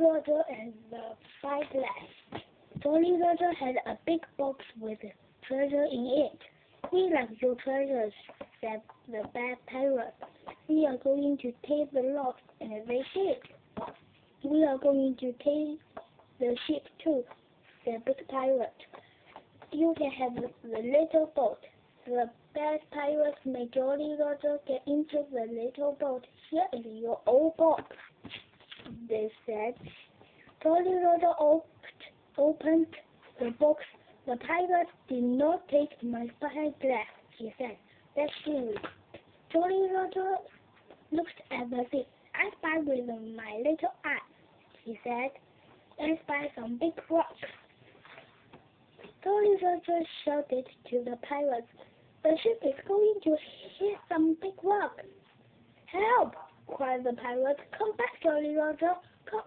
Roger and the Spyglass. Jolly Roger had a big box with treasure in it. "We like your treasures," said the bad pirate. "We are going to take the lot," and they did. "We are going to take the ship too," said the big pirate. "You can have the little boat." The bad pirates made Jolly Roger get into the little boat. "Here is your old box," they said. Jolly Roger opened the box. "The pirate did not take my spyglass," he said. "That's good." Jolly Roger looked at the sea. "I spy with my little eye," he said. "I spy some big rocks." Jolly Roger shouted to the pirates, "The ship is going to hit some big rock." "Help!" cried the pirates. "Come back, Jolly Roger.